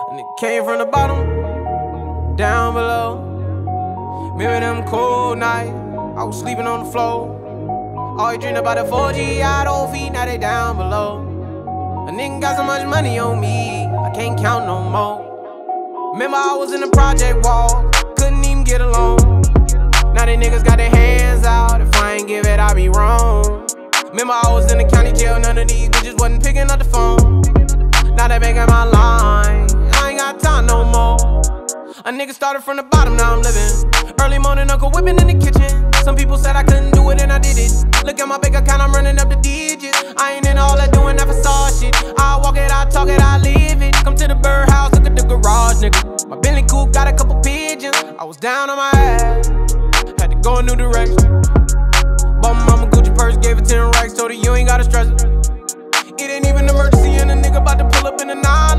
And it came from the bottom, down below. Remember them cold nights, I was sleeping on the floor. Always dreamed about the 4G out on feet, now they down below. A nigga got so much money on me, I can't count no more. Remember I was in the project wall, couldn't even get along. Now they niggas got their hands out, if I ain't give it, I be wrong. Remember I was in the county jail, none of these bitches wasn't picking up the phone. Now they making my line, I ain't got time no more. A nigga started from the bottom, now I'm living. Early morning, Uncle whipping in the kitchen. Some people said I couldn't do it and I did it. Look at my bank account, I'm running up the digits. I ain't in all that doing that facade shit. I walk it, I talk it, I live it. Come to the birdhouse, look at the garage, nigga. My Bentley coupe got a couple pigeons. I was down on my ass, had to go a new direction. Bought my mama Gucci purse, gave her 10 racks, told her you ain't gotta stress it. It ain't even an emergency and a nigga about to pull up in a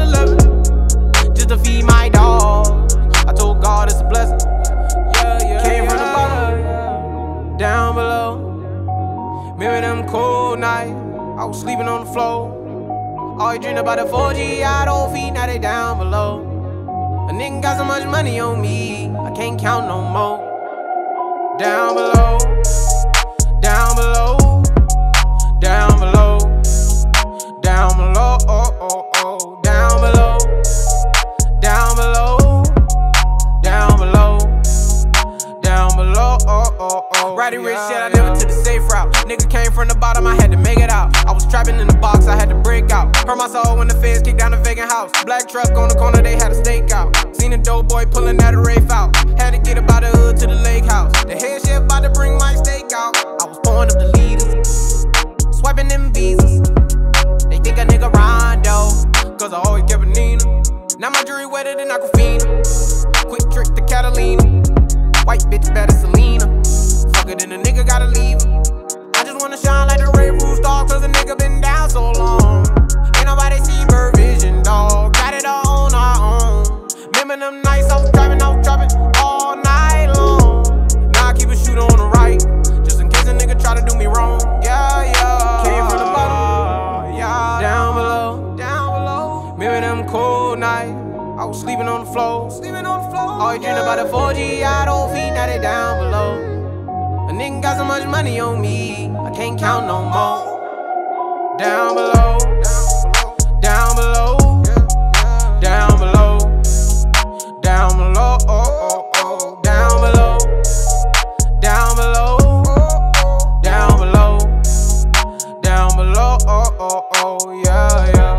911 just to feed my dog. I told God it's a blessing. Came from the bottom, down below. Remember them cold nights, I was sleeping on the floor. Always dreamed about the 4G out on feet, now they down below. A nigga got so much money on me, I can't count no more. Down below, down below, down below, down below, oh, oh, oh, down below, down below, down below, down below, oh, oh, oh. Riding rich shit, I never took the safe route. Nigga came from the bottom, I had to make it out. I was trapping in the box, I had to break out. Hurt my soul when the feds kicked down the vacant house. Black truck on the corner, they had a stakeout. Seen a dope boy pulling that Rafe out. Had to get about the hood to the lake house. The head chef about to bring my steak out. I was pouring up the leaders, swiping them visas. They think a nigga Rondo, cause I always kept a Nina. Now my jewelry wetter than Aquafina. Quick trick to Catalina. White bitch better Selena. Fuck it, then a nigga gotta leave her. I just wanna shine like the Ray Roof star, cause a nigga been down so long. Ain't nobody see bird vision, dog. Got it all on our own. Remember them nights I was driving all night long. Now I keep a shooter on the right, just in case a nigga try to do me wrong. Yeah, yeah. Came from the bottom, yeah. Down below, down below. Remember them cold nights, I was sleeping on the floor. Always dreamed about the 4G out on feet, now they down below. A nigga got so much money on me, I can't count no more. Down below, down below, down below, down below, oh, oh, oh, down below, down below, down below, down below, oh, oh, oh, yeah, yeah.